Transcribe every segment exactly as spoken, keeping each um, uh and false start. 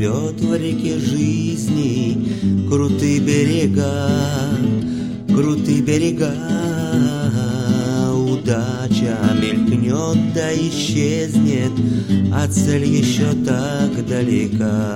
Плывет в реке жизни крутые берега, крутые берега. Удача мелькнет да исчезнет, а цель еще так далека.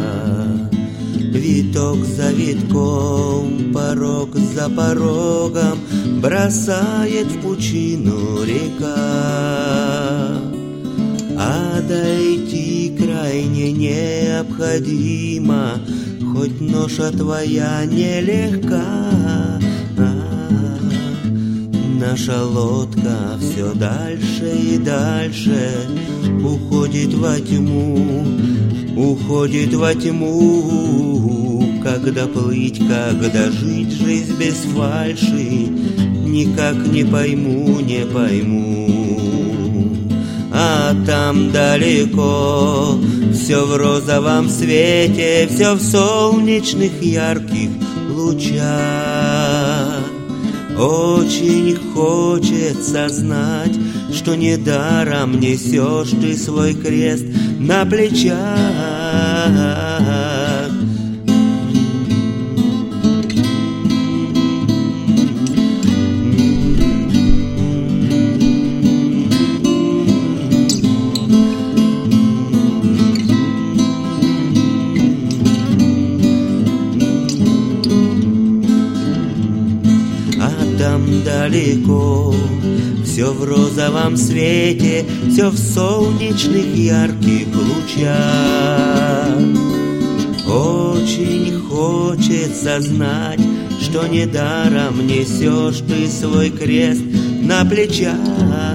Виток за витком, порог за порогом бросает в пучину река. А дойти крайне необходимо, хоть ноша твоя нелегка. Наша лодка все дальше и дальше уходит во тьму, уходит во тьму. Когда плыть, когда жить, жизнь без фальши, никак не пойму, не пойму. А там далеко все в розовом свете, все в солнечных ярких лучах. Очень хочется знать, что недаром несешь ты свой крест на плечах. Далеко все в розовом свете, все в солнечных ярких лучах. Очень хочется знать, что недаром несешь ты свой крест на плечах.